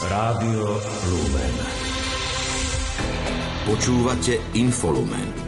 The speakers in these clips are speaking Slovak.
Rádio Lumen. Počúvate Infolumen.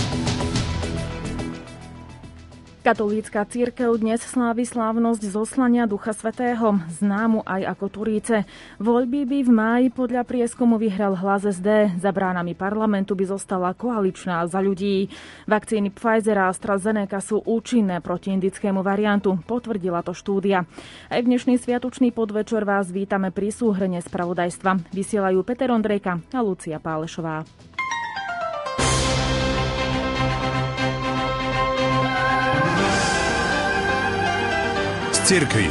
Katolícka cirkev dnes slávi slávnosť zoslania Ducha Svätého, známu aj ako Turíce. Voľby by v máji podľa prieskumu vyhral Hlas SD. Za bránami parlamentu by zostala koaličná Za ľudí. Vakcíny Pfizer a AstraZeneca sú účinné proti indickému variantu, potvrdila to štúdia. Aj v dnešný sviatočný podvečer vás vítame pri súhrne spravodajstva. Vysielajú Peter Ondrejka a Lucia Pálešová. Cirkvi.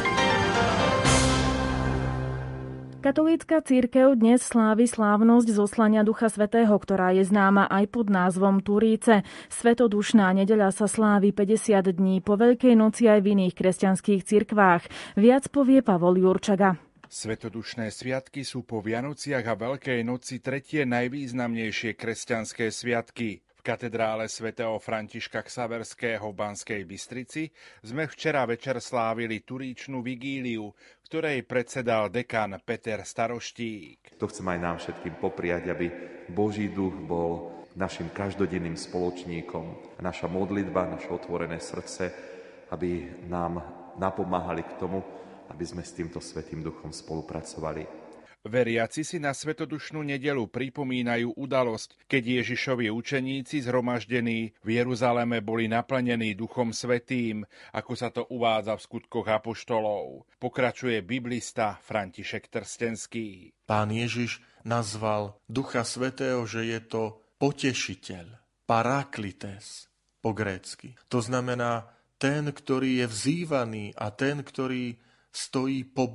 Katolícka cirkev dnes slávi slávnosť zoslania Ducha Svätého, ktorá je známa aj pod názvom Turíce. Svetodušná nedeľa sa slávi 50 dní po Veľkej noci aj v iných kresťanských cirkvách. Viac povie Pavol Jurčaga. Svetodušné sviatky sú po Vianociach a Veľkej noci tretie najvýznamnejšie kresťanské sviatky. V katedrále svätého Františka Xaverského v Banskej Bystrici sme včera večer slávili Turíčnu vigíliu, ktorej predsedal dekan Peter Staroštík. To chcem aj nám všetkým popriať, aby Boží duch bol našim každodenným spoločníkom. Naša modlitba, naše otvorené srdce, aby nám napomáhali k tomu, aby sme s týmto Svätým Duchom spolupracovali. Veriaci si na svetodušnú nedeľu pripomínajú udalosť, keď Ježišovi učeníci zhromaždení v Jeruzaleme boli naplnení Duchom Svätým, ako sa to uvádza v Skutkoch apoštolov. Pokračuje biblista František Trstenský. Pán Ježiš nazval Ducha Svätého, že je to potešiteľ, paraklites po grécky. To znamená ten, ktorý je vzývaný a ten, ktorý stojí po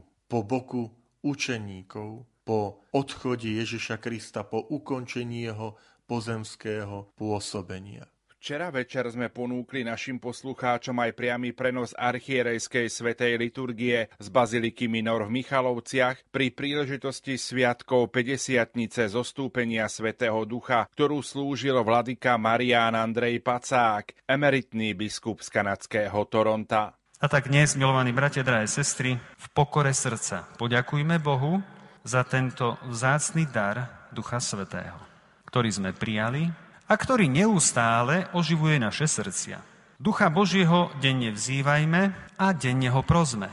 boku učeníkov po odchode Ježiša Krista, po ukončení jeho pozemského pôsobenia. Včera večer sme ponúkli našim poslucháčom aj priamy prenos archierejskej svätej liturgie z baziliky Minor v Michalovciach pri príležitosti sviatkov 50-tnice zostúpenia Svätého Ducha, ktorú slúžil vladyka Marián Andrej Pacák, emeritný biskup z kanadského Toronta. A tak dnes, milovaní bratia, drahé sestry, v pokore srdca poďakujme Bohu za tento vzácny dar Ducha Svätého, ktorý sme prijali a ktorý neustále oživuje naše srdcia. Ducha Božieho denne vzývajme a denne ho prosme.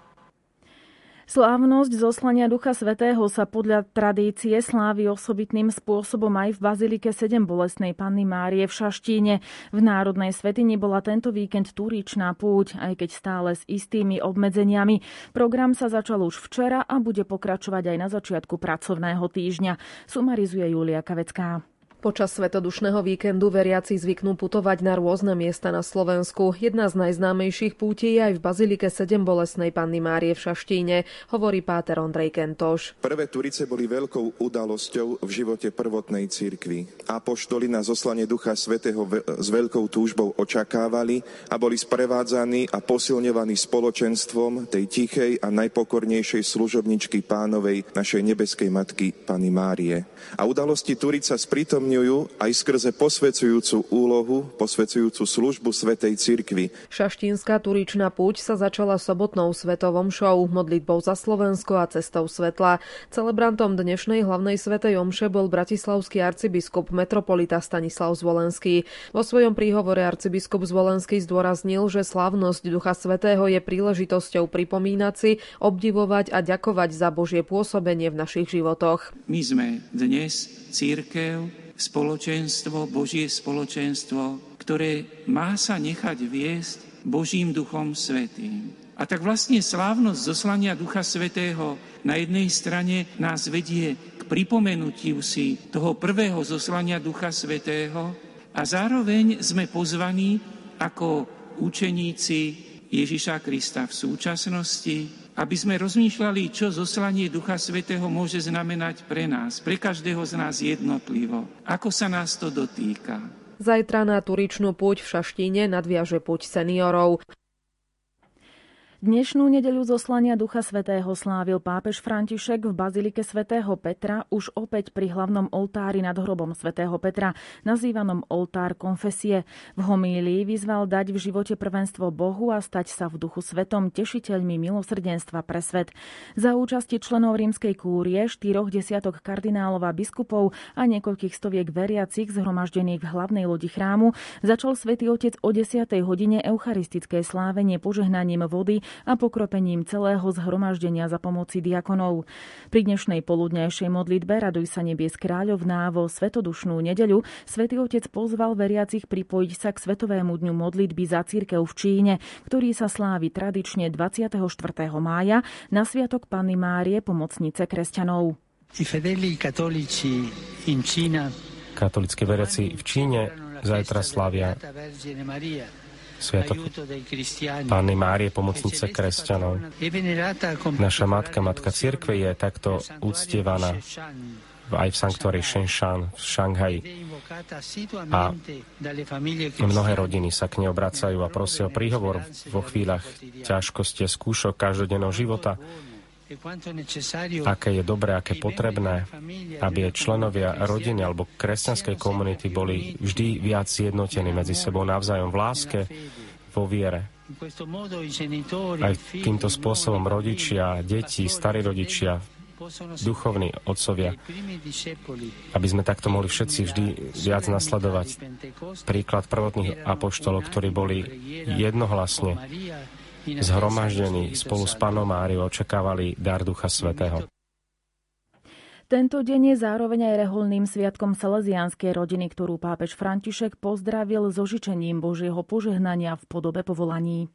Slávnosť zoslania Ducha Svätého sa podľa tradície slávi osobitným spôsobom aj v bazilike 7 Bolestnej Panny Márie v Šaštíne. V Národnej svätyni bola tento víkend Turíčna púť, aj keď stále s istými obmedzeniami. Program sa začal už včera a bude pokračovať aj na začiatku pracovného týždňa. Sumarizuje Julia Kavecká. Počas svetodušného víkendu veriaci zvyknú putovať na rôzne miesta na Slovensku. Jedna z najznámejších pútí je aj v bazilike 7 Bolestnej Panny Márie v Šaštíne, hovorí páter Ondrej Kentoš. Prvé Turíce boli veľkou udalosťou v živote prvotnej cirkvi. Apoštoli na zoslanie Ducha Svätého s veľkou túžbou očakávali a boli sprevádzaní a posilňovaní spoločenstvom tej tichej a najpokornejšej služobničky Pánovej, našej nebeskej matky Panny Márie. A udalosti Turíc sa sprítomňujú aj skrze posvedzujúcu úlohu, posvedzujúcu službu Svätej cirkvi. Šaštínska Turíčna púť sa začala sobotnou svetovom show, modlitbou za Slovensko a cestou svetla. Celebrantom dnešnej hlavnej svätej omše bol bratislavský arcibiskup metropolita Stanislav Zvolenský. Vo svojom príhovore arcibiskup Zvolenský zdôraznil, že slávnosť Ducha Svätého je príležitosťou pripomínať si, obdivovať a ďakovať za Božie pôsobenie v našich životoch. My sme dnes cirkev, spoločenstvo, Božie spoločenstvo, ktoré má sa nechať viesť Božím Duchom Svätým. A tak vlastne slávnosť zoslania Ducha Svätého na jednej strane nás vedie k pripomenutiu si toho prvého zoslania Ducha Svätého a zároveň sme pozvaní ako učeníci Ježiša Krista v súčasnosti, aby sme rozmýšľali, čo zoslanie Ducha Svätého môže znamenať pre nás, pre každého z nás jednotlivo. Ako sa nás to dotýka. Zajtra na Turíčnu púť v Šaštíne nadviaže púť seniorov. Dnešnú nedeľu zoslania Ducha Svätého slávil pápež František v bazilike svätého Petra už opäť pri hlavnom oltári nad hrobom svätého Petra, nazývanom oltár konfesie. V homílii vyzval dať v živote prvenstvo Bohu a stať sa v Duchu Svetom tešiteľmi milosrdenstva pre svet. Za účasti členov rímskej kúrie, 4 desiatok kardinálov a biskupov a niekoľkých stoviek veriacich zhromaždených v hlavnej lodi chrámu začal Svätý Otec o 10. hodine eucharistické slávenie požehnaním vody a pokropením celého zhromaždenia za pomoci diakonov. Pri dnešnej poludnejšej modlitbe Raduj sa nebies kráľovná vo svetodušnú nedeľu Svätý Otec pozval veriacich pripojiť sa k Svetovému dňu modlitby za cirkev v Číne, ktorý sa slávi tradične 24. mája na sviatok Panny Márie, pomocnice kresťanov. Katolícki veriaci v Číne zajtra slávia sviatok Panny Márie, pomocnice kresťanov. Naša matka cirkve je takto uctievaná aj v sanktuári Shenshan v Šanghaji. A mnohé rodiny sa k nej obracajú a prosia o príhovor vo chvíľach ťažkosti a skúšok každodenného života. Aké je dobré, aké potrebné, aby členovia rodiny alebo kresťanskej komunity boli vždy viac zjednotení medzi sebou navzájom v láske, vo viere. Aj týmto spôsobom rodičia, deti, starí rodičia, duchovní otcovia, aby sme takto mohli všetci vždy viac nasledovať príklad prvotných apoštolov, ktorí boli jednohlasne zhromaždení spolu s Pannou Máriou, očakávali dar Ducha Svätého. Tento deň je zároveň aj reholným sviatkom salesianskej rodiny, ktorú pápež František pozdravil so žičením Božieho požehnania v podobe povolaní.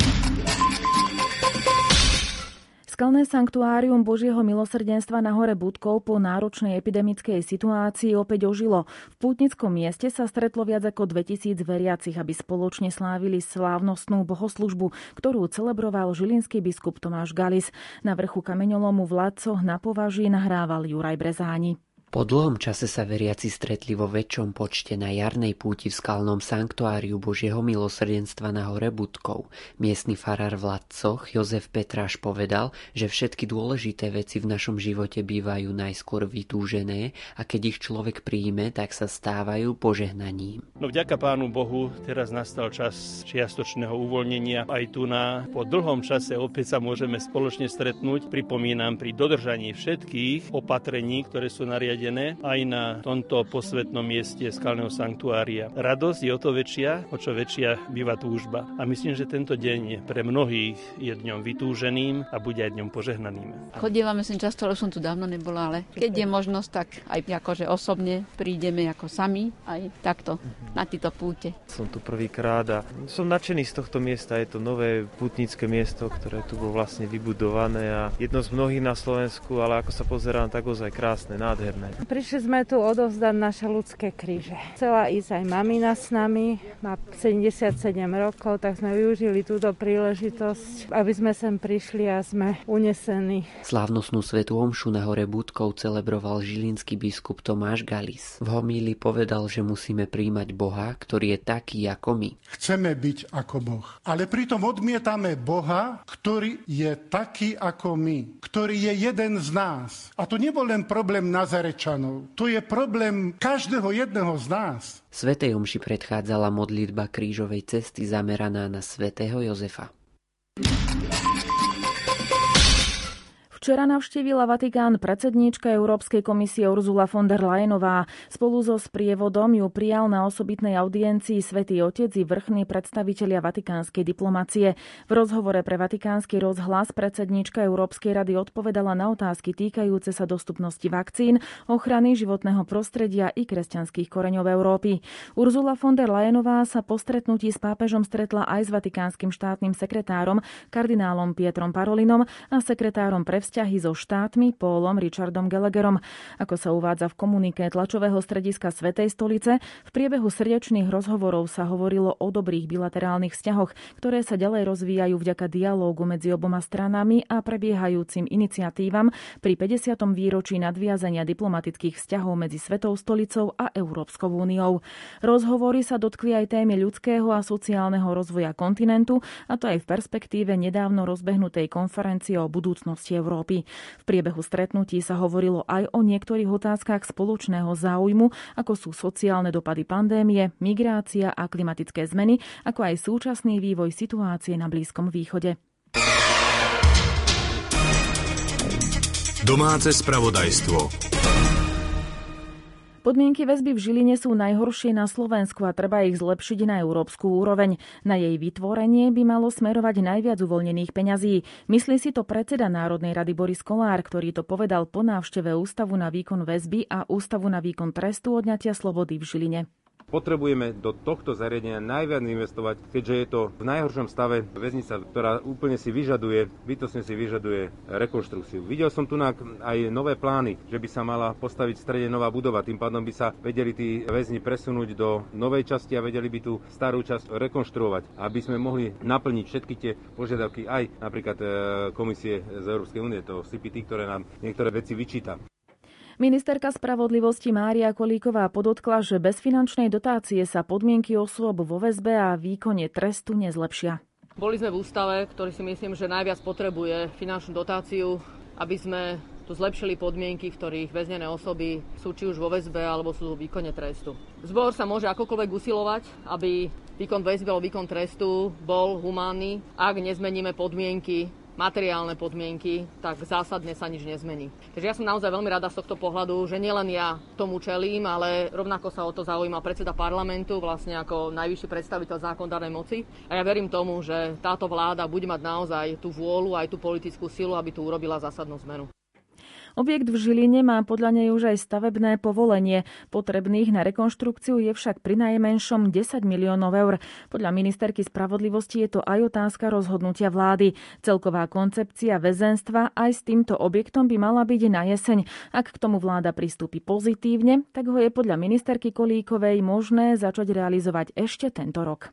Skalné sanktuárium Božieho milosrdenstva na hore Budkov po náročnej epidemickej situácii opäť ožilo. V pútnickom mieste sa stretlo viac ako 2000 veriacich, aby spoločne slávili slávnostnú bohoslužbu, ktorú celebroval žilinský biskup Tomáš Galis. Na vrchu kameňolomu v Ladcoch na Považí nahrával Juraj Brezáni. Po dlhom čase sa veriaci stretli vo väčšom počte na jarnej púti v skalnom sanktuáriu Božieho milosrdenstva na hore Budkov. Miestny farár v Ladcoch Jozef Petráš povedal, že všetky dôležité veci v našom živote bývajú najskôr vytúžené a keď ich človek príjme, tak sa stávajú požehnaním. No vďaka Pánu Bohu, teraz nastal čas čiastočného uvoľnenia. Aj tu po dlhom čase opäť sa môžeme spoločne stretnúť. Pripomínam, pri dodržaní všetkých opatrení, ktoré sú nariadené aj na tomto posvätnom mieste skalného sanktuária. Radosť je o to väčšia, o čo väčšia býva túžba. A myslím, že tento deň pre mnohých je dňom vytúženým a bude aj dňom požehnaným. Chodívame sem často, ale som tu dávno nebola, ale keď je možnosť, tak aj akože osobne prídeme ako sami, aj takto na tieto púte. Som tu prvýkrát a som nadšený z tohto miesta. Je to nové pútnické miesto, ktoré tu bolo vlastne vybudované a jedno z mnohých na Slovensku, ale ako sa pozerám, tak ozaj krásne, nádherné. Prišli sme tu odovzdať naše ľudské kríže. Chcela ísť aj mamina s nami, má 77 rokov, tak sme využili túto príležitosť, aby sme sem prišli a sme unesení. Slávnostnú svätú omšu na hore Budkov celebroval žilinský biskup Tomáš Galis. V homílii povedal, že musíme prijímať Boha, ktorý je taký ako my. Chceme byť ako Boh, ale pritom odmietame Boha, ktorý je taký ako my, ktorý je jeden z nás. A to nebol len problém Nazarečanov. To je problém každého jedného z nás. Svätej omši predchádzala modlitba krížovej cesty zameraná na svätého Jozefa. Včera navštívila Vatikán predsedníčka Európskej komisie Ursula von der Leyenová. Spolu so sprievodom ju prijal na osobitnej audiencii Svätý Otec i vrchní predstavitelia vatikánskej diplomacie. V rozhovore pre Vatikánsky rozhlas predsedníčka Európskej rady odpovedala na otázky týkajúce sa dostupnosti vakcín, ochrany životného prostredia i kresťanských koreňov Európy. Ursula von der Leyenová sa po stretnutí s pápežom stretla aj s vatikánskym štátnym sekretárom kardinálom Pietrom Parolinom a sekretárom pre vzťahy so štátmi Paulom Richardom Gallagherom. Ako sa uvádza v komuniké tlačového strediska Svätej stolice, v priebehu srdečných rozhovorov sa hovorilo o dobrých bilaterálnych vzťahoch, ktoré sa ďalej rozvíjajú vďaka dialógu medzi oboma stranami a prebiehajúcim iniciatívam pri 50. výročí nadviazania diplomatických vzťahov medzi Svätou stolicou a Európskou úniou. Rozhovory sa dotkli aj témy ľudského a sociálneho rozvoja kontinentu, a to aj v perspektíve nedávno rozbehnutej konferencie o budúcnosti Európy. V priebehu stretnutí sa hovorilo aj o niektorých otázkach spoločného záujmu, ako sú sociálne dopady pandémie, migrácia a klimatické zmeny, ako aj súčasný vývoj situácie na Blízkom východe. Domáce spravodajstvo. Podmienky väzby v Žiline sú najhoršie na Slovensku a treba ich zlepšiť na európsku úroveň. Na jej vytvorenie by malo smerovať najviac uvoľnených peňazí. Myslí si to predseda Národnej rady Boris Kollár, ktorý to povedal po návšteve Ústavu na výkon väzby a Ústavu na výkon trestu odňatia slobody v Žiline. Potrebujeme do tohto zariadenia najviac investovať, keďže je to v najhoršom stave väznica, ktorá úplne si vyžaduje, bytostne si vyžaduje rekonštrukciu. Videl som tu aj nové plány, že by sa mala postaviť v strede nová budova, tým pádom by sa vedeli tí väzni presunúť do novej časti a vedeli by tú starú časť rekonštruovať, aby sme mohli naplniť všetky tie požiadavky aj napríklad komisie z Európskej únie, to CPT, ktoré nám niektoré veci vyčíta. Ministerka spravodlivosti Mária Kolíková podotkla, že bez finančnej dotácie sa podmienky osôb vo väzbe a výkone trestu nezlepšia. Boli sme v ústave, ktorý si myslím, že najviac potrebuje finančnú dotáciu, aby sme tu zlepšili podmienky, v ktorých väznené osoby sú či už vo väzbe alebo sú v výkone trestu. Zbor sa môže akokoľvek usilovať, aby výkon väzby alebo výkon trestu bol humánny, ak nezmeníme podmienky, materiálne podmienky, tak zásadne sa nič nezmení. Takže ja som naozaj veľmi rada z tohto pohľadu, že nielen ja tomu čelím, ale rovnako sa o to zaujíma predseda parlamentu, vlastne ako najvyšší predstaviteľ zákonodárnej moci. A ja verím tomu, že táto vláda bude mať naozaj tú vôľu, aj tú politickú silu, aby tu urobila zásadnú zmenu. Objekt v Žiline má podľa nej už aj stavebné povolenie. Potrebných na rekonštrukciu je však prinajmenšom 10 miliónov eur. Podľa ministerky spravodlivosti je to aj otázka rozhodnutia vlády. Celková koncepcia väzenstva aj s týmto objektom by mala byť na jeseň. Ak k tomu vláda pristúpi pozitívne, tak ho je podľa ministerky Kolíkovej možné začať realizovať ešte tento rok.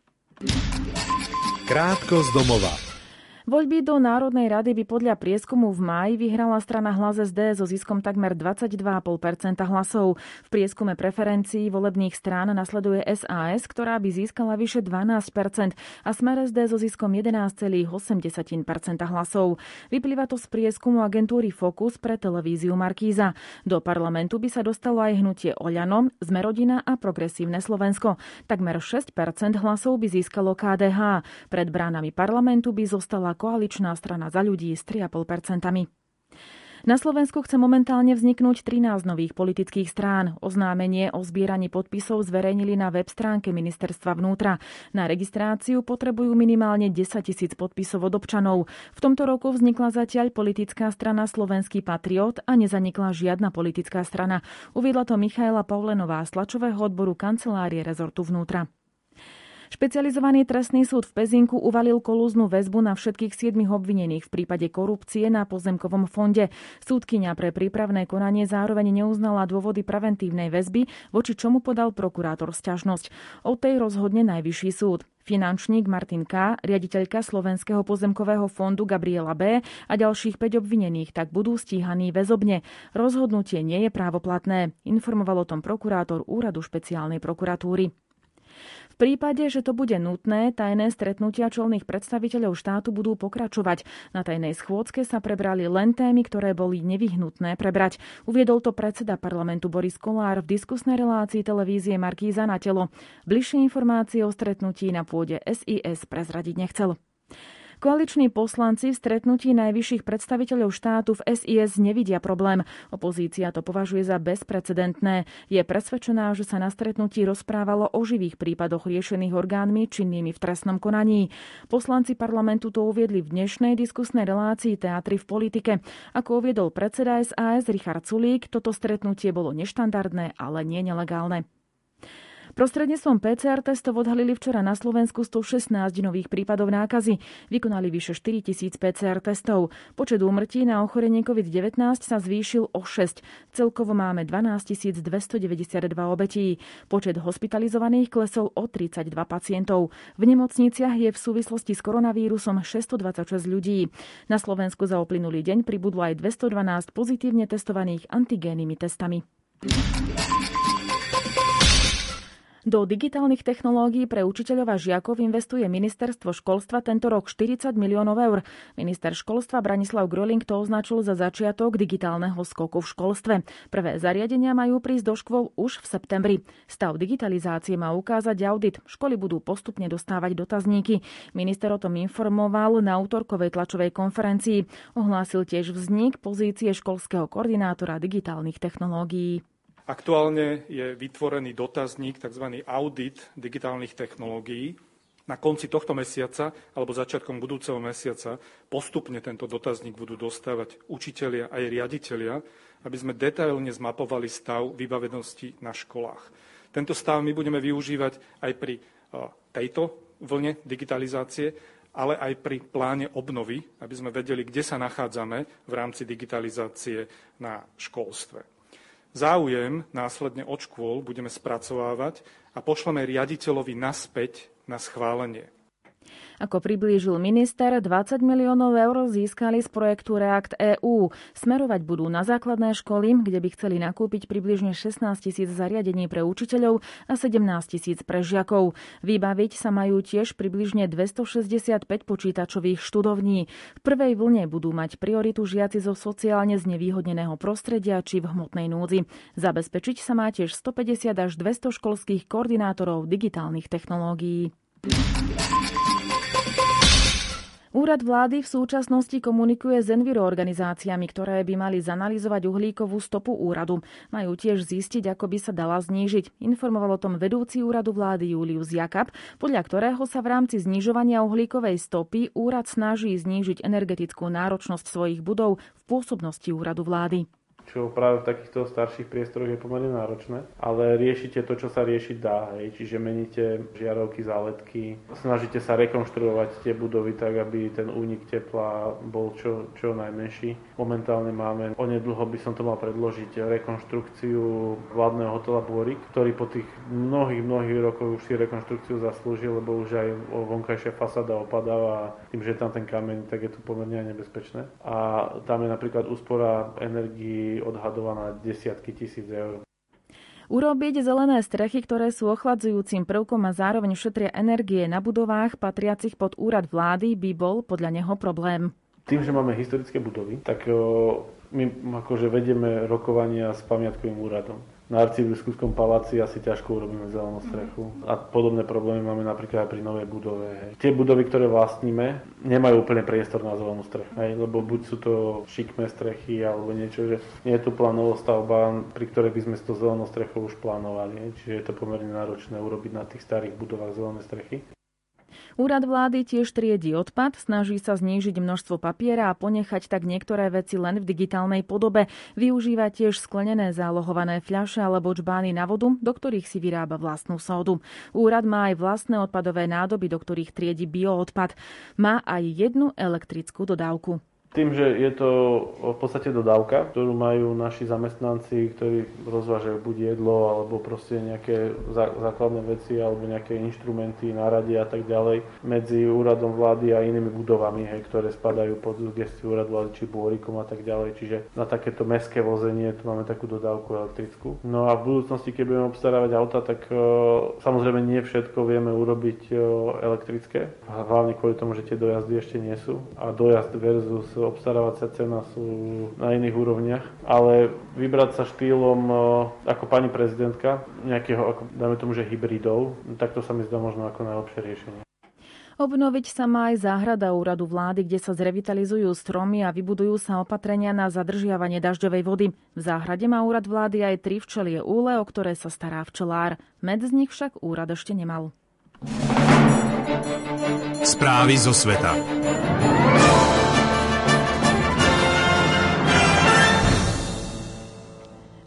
Krátko z domova. Voľby do Národnej rady by podľa prieskumu v máji vyhrala strana Hlas SD so ziskom takmer 22,5% hlasov. V prieskume preferencií volebných strán nasleduje SAS, ktorá by získala vyše 12% a Smer SD so ziskom 11,8% hlasov. Vyplýva to z prieskumu agentúry Focus pre televíziu Markíza. Do parlamentu by sa dostalo aj hnutie Oľano, Smerodina a Progresívne Slovensko. Takmer 6% hlasov by získalo KDH. Pred bránami parlamentu by zostala koaličná strana Za ľudí s 3,5%. Na Slovensku chce momentálne vzniknúť 13 nových politických strán. Oznámenie o zbieraní podpisov zverejnili na web stránke Ministerstva vnútra. Na registráciu potrebujú minimálne 10 000 podpisov od občanov. V tomto roku vznikla zatiaľ politická strana Slovenský patriot a nezanikla žiadna politická strana. Uviedla to Michaela Paulenová z tlačového odboru kancelárie rezortu vnútra. Špecializovaný trestný súd v Pezinku uvalil kolúznu väzbu na všetkých 7 obvinených v prípade korupcie na pozemkovom fonde. Súdkyňa pre prípravné konanie zároveň neuznala dôvody preventívnej väzby, voči čomu podal prokurátor sťažnosť. O tej rozhodne Najvyšší súd. Finančník Martin K., riaditeľka Slovenského pozemkového fondu Gabriela B. a ďalších 5 obvinených tak budú stíhaní väzobne. Rozhodnutie nie je právoplatné, informoval o tom prokurátor Úradu špeciálnej prokuratúry. V prípade, že to bude nutné, tajné stretnutia čelných predstaviteľov štátu budú pokračovať. Na tajnej schôdzke sa prebrali len témy, ktoré boli nevyhnutné prebrať. Uviedol to predseda parlamentu Boris Kollár v diskusnej relácii televízie Markíza na telo. Bližšie informácie o stretnutí na pôde SIS prezradiť nechcel. Koaliční poslanci v stretnutí najvyšších predstaviteľov štátu v SIS nevidia problém. Opozícia to považuje za bezprecedentné. Je presvedčená, že sa na stretnutí rozprávalo o živých prípadoch riešených orgánmi činnými v trestnom konaní. Poslanci parlamentu to uviedli v dnešnej diskusnej relácii Teatry v politike. Ako uviedol predseda SAS Richard Sulík, toto stretnutie bolo neštandardné, ale nie nelegálne. Prostredníctvom PCR testov odhalili včera na Slovensku 116 nových prípadov nákazy. Vykonali vyše 4000 PCR testov. Počet úmrtí na ochorenie COVID-19 sa zvýšil o 6. Celkovo máme 12 292 obetí. Počet hospitalizovaných klesol o 32 pacientov. V nemocniciach je v súvislosti s koronavírusom 626 ľudí. Na Slovensku za uplynulý deň pribudlo aj 212 pozitívne testovaných antigénnymi testami. Do digitálnych technológií pre učiteľov a žiakov investuje Ministerstvo školstva tento rok 40 miliónov eur. Minister školstva Branislav Gröling to označil za začiatok digitálneho skoku v školstve. Prvé zariadenia majú prísť do škôl už v septembri. Stav digitalizácie má ukázať audit. Školy budú postupne dostávať dotazníky. Minister o tom informoval na útorkovej tlačovej konferencii. Ohlásil tiež vznik pozície školského koordinátora digitálnych technológií. Aktuálne je vytvorený dotazník, tzv. Audit digitálnych technológií. Na konci tohto mesiaca alebo začiatkom budúceho mesiaca postupne tento dotazník budú dostávať učitelia aj riaditelia, aby sme detailne zmapovali stav vybavenosti na školách. Tento stav my budeme využívať aj pri tejto vlne digitalizácie, ale aj pri pláne obnovy, aby sme vedeli, kde sa nachádzame v rámci digitalizácie na školstve. Záujem následne od škôl budeme spracovávať a pošleme riaditeľovi naspäť na schválenie. Ako priblížil minister, 20 miliónov eur získali z projektu React EU. Smerovať budú na základné školy, kde by chceli nakúpiť približne 16 000 zariadení pre učiteľov a 17 000 pre žiakov. Vybaviť sa majú tiež približne 265 počítačových študovní. V prvej vlne budú mať prioritu žiaci zo sociálne znevýhodneného prostredia či v hmotnej núdzi. Zabezpečiť sa má tiež 150 až 200 školských koordinátorov digitálnych technológií. Úrad vlády v súčasnosti komunikuje s enviro organizáciami, ktoré by mali zanalyzovať uhlíkovú stopu úradu. Majú tiež zistiť, ako by sa dala znížiť. Informoval o tom vedúci úradu vlády Julius Jakab, podľa ktorého sa v rámci znižovania uhlíkovej stopy úrad snaží znížiť energetickú náročnosť svojich budov v pôsobnosti úradu vlády. Čo práve v takýchto starších priestoroch je pomerne náročné, ale riešite to, čo sa riešiť dá. Čiže meníte žiarovky, záletky, snažíte sa rekonštruovať tie budovy tak, aby ten únik tepla bol čo najmenší. Momentálne máme, onedlho by som to mal predložiť, rekonštrukciu vládneho hotela Bôrik, ktorý po tých mnohých rokoch už si rekonštrukciu zaslúžil, lebo už aj vonkajšia fasáda opadáva a tým, že je tam ten kameň, tak je to pomerne nebezpečné. A tam je napríklad úspora energií odhadovaná desiatky tisíc eur. Urobiť zelené strechy, ktoré sú ochladzujúcim prvkom a zároveň šetria energie na budovách patriacich pod úrad vlády, by bol podľa neho problém. Tým, že máme historické budovy, tak my akože vedieme rokovania s pamiatkovým úradom. Na Arcibiskupskom paláci asi ťažko urobíme zelenú strechu. A podobné problémy máme napríklad aj pri novej budove. Tie budovy, ktoré vlastníme, nemajú úplne priestor na zelenú strechu. Lebo buď sú to šikmé strechy, alebo niečo, že nie je tu plánovostavba, pri ktorej by sme s tou zelenou strechou už plánovali. Čiže je to pomerne náročné urobiť na tých starých budovách zelené strechy. Úrad vlády tiež triedi odpad, snaží sa znížiť množstvo papiera a ponechať tak niektoré veci len v digitálnej podobe. Využíva tiež sklenené zálohované fľaše alebo čbány na vodu, do ktorých si vyrába vlastnú sódu. Úrad má aj vlastné odpadové nádoby, do ktorých triedi bioodpad. Má aj jednu elektrickú dodávku. Tým, že je to v podstate dodávka, ktorú majú naši zamestnanci, ktorí rozvážajú buď jedlo, alebo proste nejaké základné veci, alebo nejaké inštrumenty, náradie a tak ďalej, medzi úradom vlády a inými budovami, ktoré spadajú pod gestiu úradu vlády, či Bôrikom a tak ďalej. Čiže na takéto mestské vozenie tu máme takú dodávku elektrickú. No a v budúcnosti, keď budeme obstarávať auta, tak samozrejme nie všetko vieme urobiť elektrické. Hlavne kvôli tomu, že tie dojazdy ešte nie sú. A dojazd versus obstarávacia cena sú na iných úrovniach, ale vybrať sa štýlom ako pani prezidentka, nejakého, ako dáme tomu, že hybridov, tak to sa mi zdá možno ako najlepšie riešenie. Obnoviť sa má aj záhrada úradu vlády, kde sa zrevitalizujú stromy a vybudujú sa opatrenia na zadržiavanie dažďovej vody. V záhrade má úrad vlády aj 3 včelie úle, o ktoré sa stará včelár. Med z nich však úrad ešte nemal. Správy zo sveta.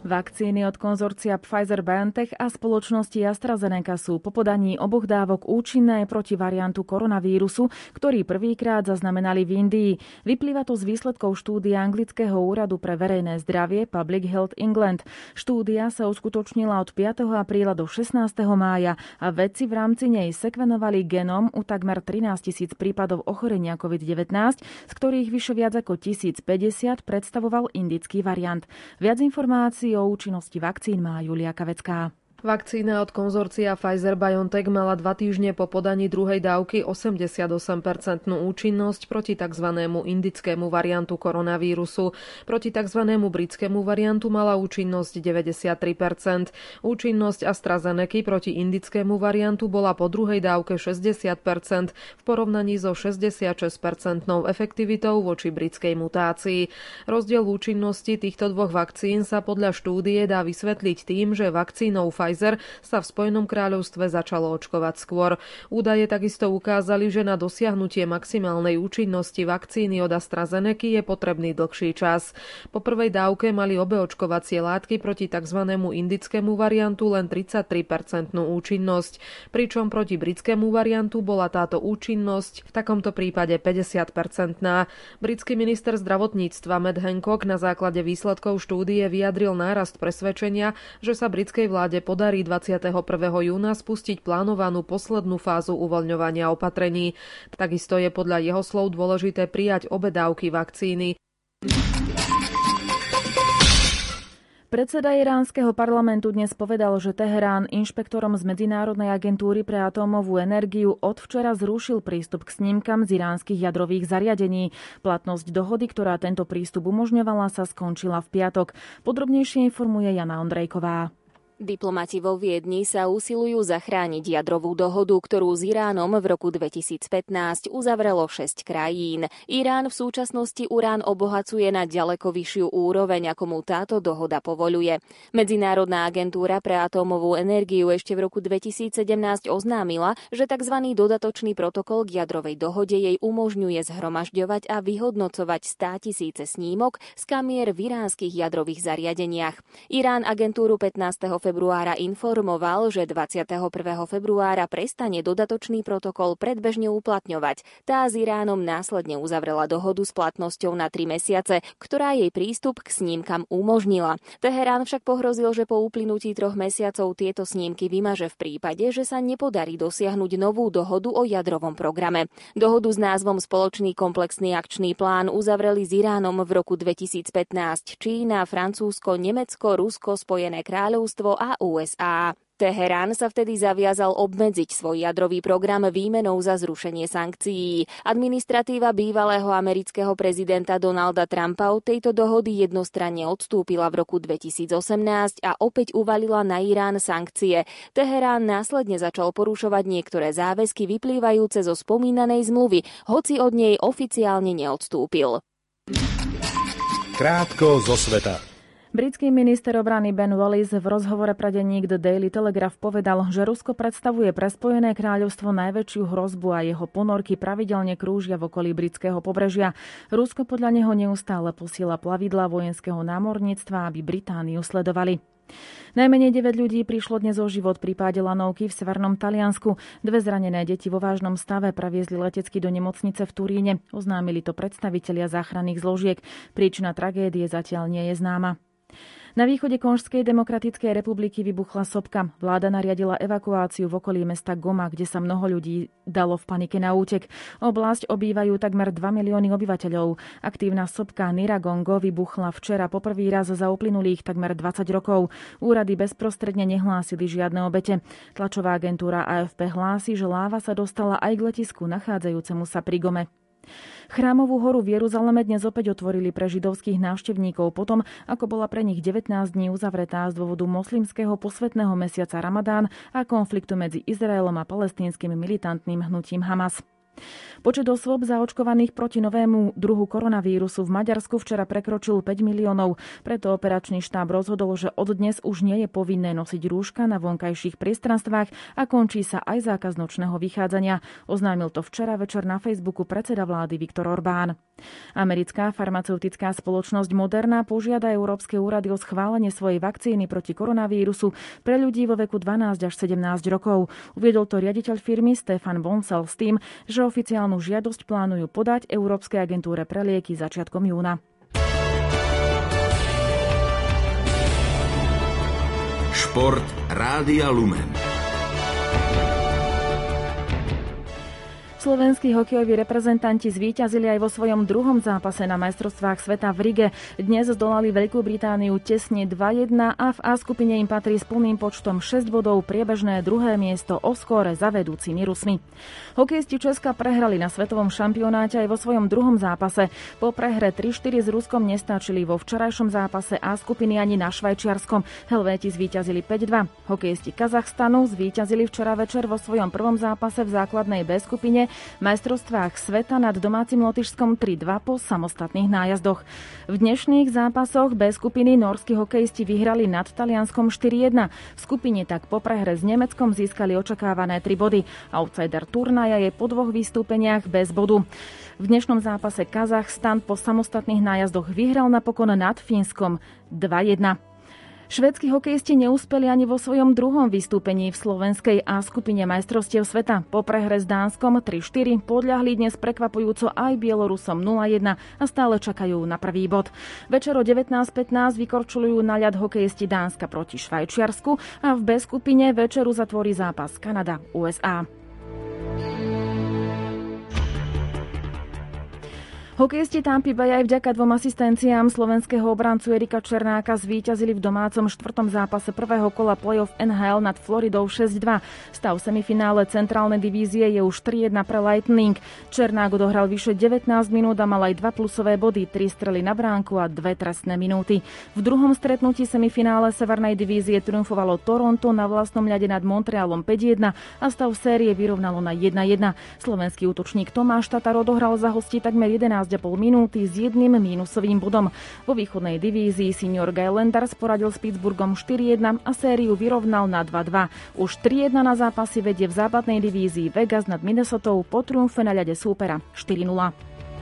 Vakcíny od konzorcia Pfizer-BioNTech a spoločnosti AstraZeneca sú po podaní oboch dávok účinné proti variantu koronavírusu, ktorý prvýkrát zaznamenali v Indii. Vyplýva to z výsledkov štúdie anglického úradu pre verejné zdravie Public Health England. Štúdia sa uskutočnila od 5. apríla do 16. mája a vedci v rámci nej sekvenovali genom u takmer 13 000 prípadov ochorenia COVID-19, z ktorých vyše viac ako 1050 predstavoval indický variant. Viac informácií o účinnosti vakcín má Julia Kavecká. Vakcína od konzorcia Pfizer-BioNTech mala 2 týždne po podaní druhej dávky 88% účinnosť proti tzv. Indickému variantu koronavírusu. Proti tzv. Britskému variantu mala účinnosť 93%. Účinnosť AstraZeneca proti indickému variantu bola po druhej dávke 60% v porovnaní so 66% efektivitou voči britskej mutácii. Rozdiel v účinnosti týchto dvoch vakcín sa podľa štúdie dá vysvetliť tým, že vakcínou Pfizer sa v Spojenom kráľovstve začalo očkovať skôr. Údaje takisto ukázali, že na dosiahnutie maximálnej účinnosti vakcíny od AstraZeneca je potrebný dlhší čas. Po prvej dávke mali obe očkovacie látky proti tzv. Indickému variantu len 33% účinnosť, pričom proti britskému variantu bola táto účinnosť v takomto prípade 50%. Britský minister zdravotníctva Matt Hancock na základe výsledkov štúdie vyjadril nárast presvedčenia, že sa britskej vláde podarí 21. júna spustiť plánovanú poslednú fázu uvoľňovania opatrení. Takisto je podľa jeho slov dôležité prijať obe dávky vakcíny. Predseda iránskeho parlamentu dnes povedal, že Teherán inšpektorom z Medzinárodnej agentúry pre atómovú energiu od včera zrušil prístup k snímkam z iránskych jadrových zariadení. Platnosť dohody, ktorá tento prístup umožňovala, sa skončila v piatok. Podrobnejšie informuje Jana Ondrejková. Diplomati vo Viedni sa usilujú zachrániť jadrovú dohodu, ktorú s Iránom v roku 2015 uzavrelo 6 krajín. Irán v súčasnosti urán obohacuje na ďaleko vyššiu úroveň, ako mu táto dohoda povoľuje. Medzinárodná agentúra pre atómovú energiu ešte v roku 2017 oznámila, že tzv. Dodatočný protokol k jadrovej dohode jej umožňuje zhromažďovať a vyhodnocovať 100 000 snímok z kamier v iránskych jadrových zariadeniach. Irán agentúru 15. februára informoval, že 21. februára prestane dodatočný protokol predbežne uplatňovať. Tá s Iránom následne uzavrela dohodu s platnosťou na 3 mesiace, ktorá jej prístup k snímkam umožnila. Teherán však pohrozil, že po uplynutí 3 mesiacov tieto snímky vymaže v prípade, že sa nepodarí dosiahnuť novú dohodu o jadrovom programe. Dohodu s názvom Spoločný komplexný akčný plán uzavreli s Iránom v roku 2015 Čína, Francúzsko, Nemecko, Rusko, Spojené kráľovstvo a USA. Teherán sa vtedy zaviazal obmedziť svoj jadrový program výmenou za zrušenie sankcií. Administratíva bývalého amerického prezidenta Donalda Trumpa od tejto dohody jednostranne odstúpila v roku 2018 a opäť uvalila na Irán sankcie. Teherán následne začal porušovať niektoré záväzky vyplývajúce zo spomínanej zmluvy, hoci od nej oficiálne neodstúpil. Krátko zo sveta. Britský minister obrany Ben Wallace v rozhovore pre denník The Daily Telegraph povedal, že Rusko predstavuje pre Spojené kráľovstvo najväčšiu hrozbu a jeho ponorky pravidelne krúžia v okolí britského pobrežia. Rusko podľa neho neustále posiela plavidlá vojenského námorníctva, aby Britániu sledovali. Najmenej 9 ľudí prišlo dnes o život pri páde lanovky v severnom Taliansku. 2 zranené deti vo vážnom stave previezli letecky do nemocnice v Turíne. Oznámili to predstavitelia záchranných zložiek. Príčina tragédie zatiaľ nie je známa. Na východe Konžskej demokratickej republiky vybuchla sopka. Vláda nariadila evakuáciu v okolí mesta Goma, kde sa mnoho ľudí dalo v panike na útek. Oblasť obývajú takmer 2 milióny obyvateľov. Aktívna sopka Niragongo vybuchla včera poprvý raz za uplynulých takmer 20 rokov. Úrady bezprostredne nehlásili žiadne obete. Tlačová agentúra AFP hlási, že láva sa dostala aj k letisku nachádzajúcemu sa pri Gome. Chrámovú horu v Jeruzaleme dnes opäť otvorili pre židovských návštevníkov potom, ako bola pre nich 19 dní uzavretá z dôvodu moslimského posvätného mesiaca Ramadán a konfliktu medzi Izraelom a palestínskym militantným hnutím Hamas. Počet osôb zaočkovaných proti novému druhu koronavírusu v Maďarsku včera prekročil 5 miliónov. Preto operačný štáb rozhodol, že od dnes už nie je povinné nosiť rúška na vonkajších priestranstvách a končí sa aj zákaz nočného vychádzania. Oznámil to včera večer na Facebooku predseda vlády Viktor Orbán. Americká farmaceutická spoločnosť Moderna požiada európske úrady o schválenie svojej vakcíny proti koronavírusu pre ľudí vo veku 12 až 17 rokov. Uviedol to riaditeľ firmy Stefan Boncel s tým, že oficiálnu žiadosť plánujú podať Európskej agentúre pre lieky začiatkom júna. Šport Rádia Lumen. Slovenskí hokejoví reprezentanti zvíťazili aj vo svojom druhom zápase na majstrovstvách sveta v Rige. Dnes zdolali Veľkú Britániu tesne 2-1 a v A skupine im patrí s plným počtom 6 bodov priebežné druhé miesto o skóre za vedúcimi Rusmi. Hokejisti Česka prehrali na svetovom šampionáte aj vo svojom druhom zápase. Po prehre 3-4 s Ruskom nestačili vo včerajšom zápase A skupiny ani na Švajčiarskom. Helvéti zvíťazili 5-2. Hokejisti Kazachstanu zvíťazili včera večer vo svojom prvom zápase v základnej B skupine majstrovstvách sveta nad domácim Lotyšskom 3-2 po samostatných nájazdoch. V dnešných zápasoch B skupiny norskí hokejisti vyhrali nad Talianskom 4-1. V skupine tak po prehre s Nemeckom získali očakávané 3 body. Outsider turnaja je po 2 vystúpeniach bez bodu. V dnešnom zápase Kazachstan po samostatných nájazdoch vyhral napokon nad Fínskom 2-1. Švédsky hokejisti neúspeli ani vo svojom druhom vystúpení v slovenskej A skupine majstrovstiev sveta. Po prehre s Dánskom 3-4 podľahli dnes prekvapujúco aj Bielorusom 0-1 a stále čakajú na prvý bod. Večer o 19:15 vykorčujú na ľad hokejisti Dánska proti Švajčiarsku a v B skupine večeru zatvorí zápas Kanada-USA. Hokejisti Tampy Bay aj vďaka 2 asistenciám slovenského obrancu Erika Černáka zvíťazili v domácom 4. zápase prvého kola play-off NHL nad Floridou 6-2. Stav semifinále centrálnej divízie je už 3-1 pre Lightning. Černák odohral vyše 19 minút a mal aj 2 plusové body, 3 strely na bránku a 2 trestné minúty. V druhom stretnutí semifinále severnej divízie triumfovalo Toronto na vlastnom ľade nad Montrealom 5-1 a stav série vyrovnalo na 1-1. Slovenský útočník Tomáš Tatar odohral za hostí takmer 11,5 minúty s 1 mínusovým bodom. Vo východnej divízii senior Guy Lenders poradil s Pittsburghom 4-1 a sériu vyrovnal na 2-2. Už 3-1 na zápasy vedie v západnej divízii Vegas nad Minnesotou po triumfe na ľade súpera 4-0.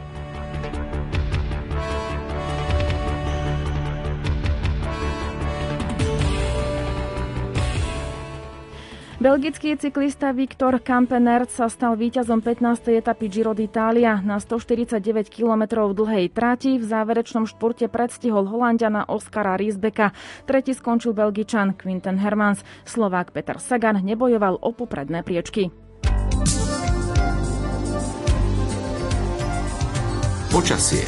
Belgický cyklista Viktor Kampenaerts sa stal víťazom 15. etapy Giro d'Italia. Na 149 km dlhej trati v záverečnom športe predstihol Holanďana Oskara Riesbecka. Tretí skončil Belgičan Quinten Hermans. Slovák Peter Sagan nebojoval o popredné priečky. Počasie.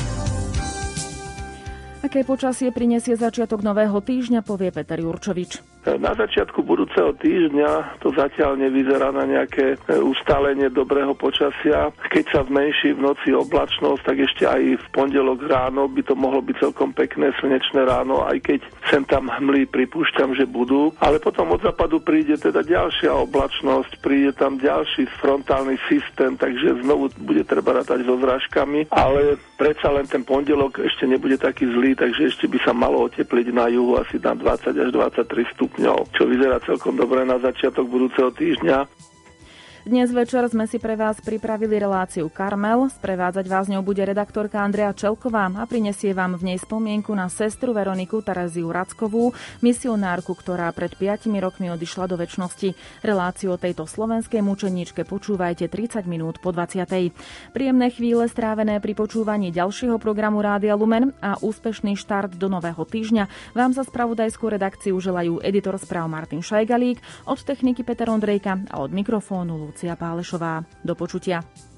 Aké počasie prinesie začiatok nového týždňa, povie Peter Jurčovič. Na začiatku budúceho týždňa to zatiaľ nevyzerá na nejaké ustálenie dobrého počasia. Keď sa zmenší v noci oblačnosť, tak ešte aj v pondelok ráno by to mohlo byť celkom pekné slnečné ráno, aj keď sem tam hmly pripúšťam, že budú. Ale potom od západu príde teda ďalšia oblačnosť, príde tam ďalší frontálny systém, takže znovu bude treba rátať so zrážkami, ale predsa len ten pondelok ešte nebude taký zlý, takže ešte by sa malo otepliť na juhu asi na 20 až 23 stupňov, čo vyzerá celkom dobre na začiatok budúceho týždňa. Dnes večer sme si pre vás pripravili reláciu Karmel. Sprevádzať vás ňou bude redaktorka Andrea Čelková a prinesie vám v nej spomienku na sestru Veroniku Tereziu Rackovú, misionárku, ktorá pred 5 rokmi odišla do večnosti. Reláciu o tejto slovenskej mučeníčke počúvajte 30 minút po 20. Príjemné chvíle strávené pri počúvaní ďalšieho programu Rádia Lumen a úspešný štart do nového týždňa vám za spravodajskú redakciu želajú editor správ Martin Šajgalík, od techniky Peter Ondrejka a od mikrofónu Lucia Pálešová. Do počutia.